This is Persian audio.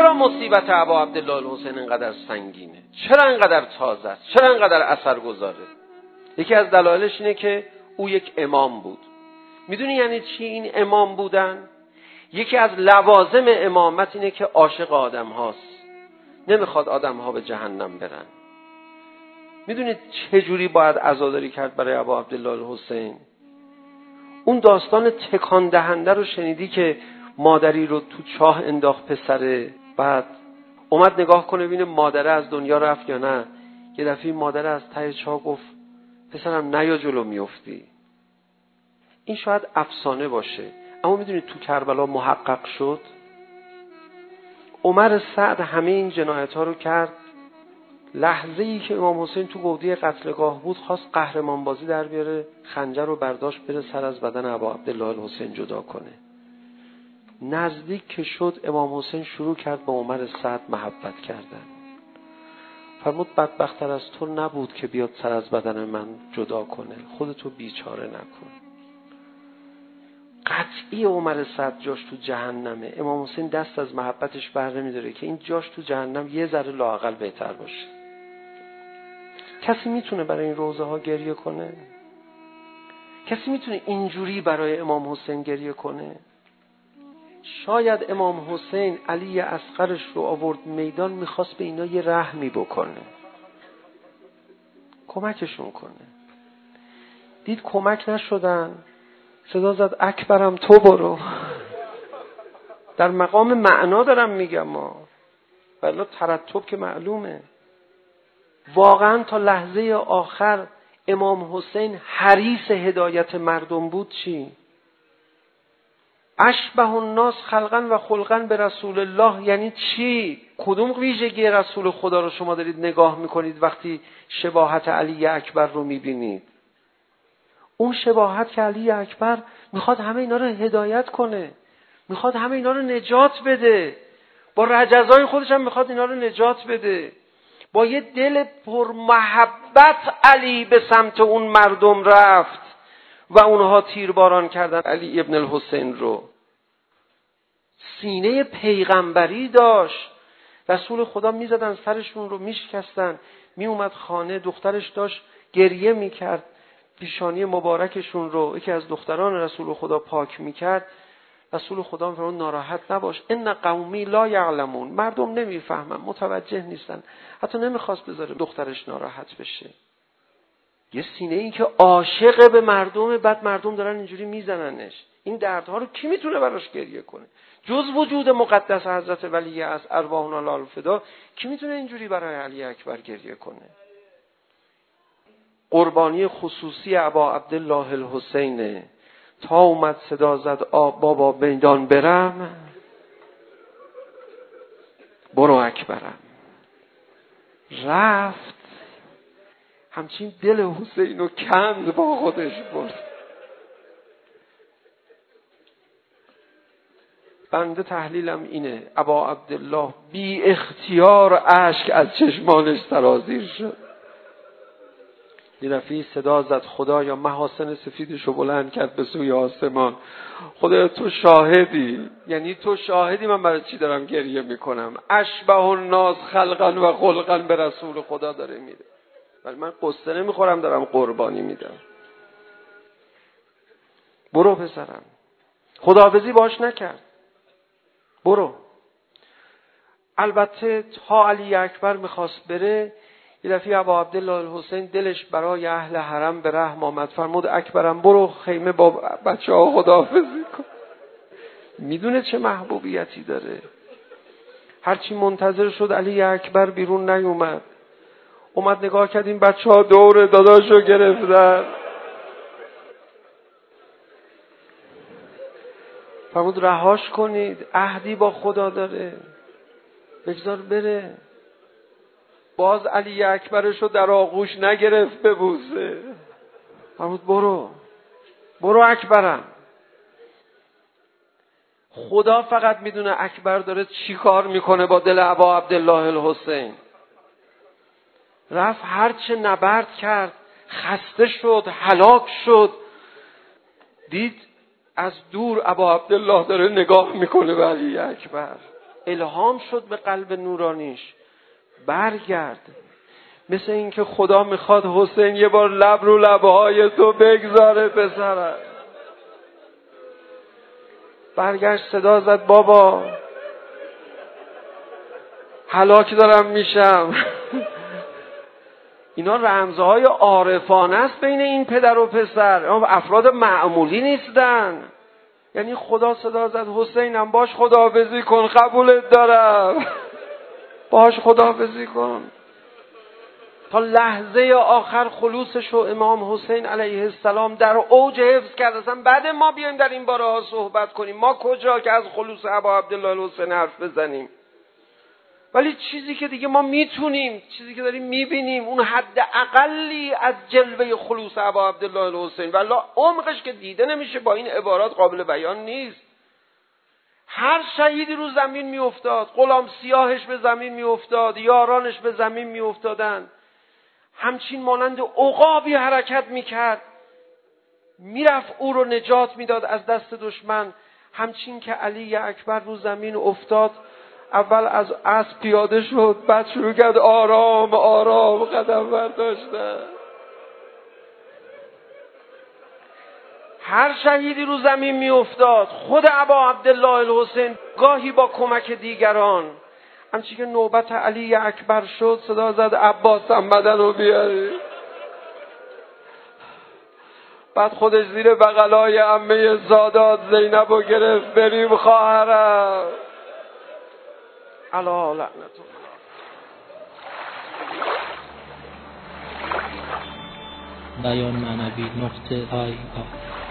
چرا مصیبت ابا عبدالله الحسین اینقدر سنگینه؟ چرا اینقدر تازه است؟ چرا اینقدر اثرگذاره؟ یکی از دلایلش اینه که او یک امام بود. میدونی یعنی چی این امام بودن؟ یکی از لوازم امامت اینه که عاشق آدم هاست، نمیخواد آدم ها به جهنم برن. میدونید چه جوری باید عزاداری کرد برای ابا عبدالله الحسین؟ اون داستان تکان دهنده رو شنیدی که مادری رو تو چاه انداخت پسره، بعد اومد نگاه کنه ببینه مادره از دنیا رفت یا نه. یه دفعه مادره از ته چاه گفت پسرم نیا جلو میافتی. این شاید افسانه باشه، اما میدونید تو کربلا محقق شد. عمر سعد همه این جنایت ها رو کرد. لحظه ای که امام حسین تو گودی قتلگاه بود خواست قهرمان بازی در بیاره، خنجر رو برداشت بره سر از بدن ابا عبدالله الحسین جدا کنه. نزدیک که شد امام حسین شروع کرد با عمر سعد محبت کردن. فرمود بدبخت‌تر از تو نبود که بیاد سر از بدن من جدا کنه، خودتو بیچاره نکن. قطعی عمر سعد جاش تو جهنمه. امام حسین دست از محبتش بر نمی‌داره که این جاش تو جهنم یه ذره لااقل بهتر باشه. کسی میتونه برای این روزه ها گریه کنه؟ کسی میتونه اینجوری برای امام حسین گریه کنه؟ شاید امام حسین علی اصغرش رو آورد میدان، میخواست به اینا یه رحمی بکنه، کمکشون کنه. دید کمک نشدن، صدا زد اکبرم تو برو. در مقام معنا دارم میگم ما، ولی ترتب که معلومه. واقعا تا لحظه آخر امام حسین حریص هدایت مردم بود. چی؟ اشبه الناس خلقا و خلقا به رسول الله یعنی چی؟ کدوم ویژگی رسول خدا رو شما دارید نگاه میکنید وقتی شباهت علی اکبر رو میبینید؟ اون شباهت که علی اکبر میخواد همه اینا رو هدایت کنه، میخواد همه اینا رو نجات بده، با رجزای خودش هم میخواد اینا رو نجات بده. با یه دل پر محبت علی به سمت اون مردم رفت و اونها تیرباران کردن علی ابن الحسین رو. سینه پیغمبری داشت. رسول خدا میزدن سرشون رو میشکستن، میومد خانه، دخترش داشت گریه میکرد، پیشانی مبارکشون رو یکی از دختران رسول خدا پاک میکرد. رسول خدا میفرمود ناراحت نباش، ان قومی لا یعلمون، مردم نمیفهمن، متوجه نیستن. حتی نمیخواست بذاره دخترش ناراحت بشه. یه سینه این که عاشق به مردم، بعد مردم دارن اینجوری میزننش. این دردها رو کی میتونه براش گریه کنه جز وجود مقدس حضرت ولی از ارواحنا الفدا؟ کی میتونه اینجوری برای علی اکبر گریه کنه؟ قربانی خصوصی ابا عبدالله الحسین. تا اومد صدا زد بابا میدان برم، برو اکبرم. رفت همچین دل حسین رو کند با خودش برد. بنده تحلیلم اینه ابا عبدالله بی اختیار اشک از چشمانش سرازیر شد. یه دفعه صدا زد خدایا، محاسن سفیدشو بلند کرد به سوی آسمان. خدایا تو شاهدی، یعنی تو شاهدی من برای چی دارم گریه میکنم. اشبه الناس خلقا و خلقا به رسول خدا داره میره، ولی من قصه نمیخورم، دارم قربانی میدم. برو پسرم. خداحافظی باش نکرد، برو. البته تا علی اکبر میخواست بره، یه دفعه ابا عبدالله الحسین دلش برای اهل حرم به رحم آمد. فرمود اکبرم برو خیمه با بچه ها خداحافظی کن. میدونه چه محبوبیتی داره. هرچی منتظر شد علی اکبر بیرون نیومد. اومد نگاه کرد این بچه ها دور داداشو گرفتن. فرمود رهاش کنید، عهدی با خدا داره، بگذار بره. باز علی اکبرشو در آغوش نگرفت ببوسه. فرمود برو اکبرم. خدا فقط میدونه اکبر داره چی کار میکنه با دل ابا عبدالله الحسین. رفت هرچه نبرد کرد، خسته شد، هلاک شد. دید از دور ابا عبدالله داره نگاه میکنه به علی اکبر. الهام شد به قلب نورانیش برگرد. مثل این که خدا میخواد حسین یه بار لب رو لبهای تو بگذاره پسرم. برگشت صدا زد بابا هلاک دارم میشم. اینا رمزهای عارفانه است بین این پدر و پسر، افراد معمولی نیستن. یعنی خدا صدا زد حسینم باش خداحافظی کن، قبولت دارم، باش خداحافظی کن. تا لحظه آخر خلوصش و امام حسین علیه السلام در اوج حفظ کرد. اصلا بعد ما بیایم در این باره ها صحبت کنیم، ما کجا که از خلوص ابا عبدالله الحسین حرف بزنیم. ولی چیزی که دیگه ما میتونیم، چیزی که داریم میبینیم، اون حد اقلی از جلوه خلوص ابا عبدالله الحسین، ولی عمقش که دیده نمیشه، با این عبارات قابل بیان نیست. هر شهیدی رو زمین میافتاد، غلام سیاهش به زمین میافتاد، یارانش به زمین میافتادن، همچین مانند عقابی حرکت میکرد، میرفت او رو نجات میداد از دست دشمن. همچین که علی اکبر رو زمین افتاد، اول از اسب پیاده شد، بعد شروع کرد آرام آرام قدم برداشتن. هر شهیدی رو زمین می افتاد، خود ابا عبدالله الحسین گاهی با کمک دیگران، همچین که نوبت علی اکبر شد صدا زد عباس هم بدن رو بیاری. بعد خودش زیر بغلای عمه زادات زینب رو گرفت، بریم خواهرم. علا لعنت الله. بیان معنوی .IR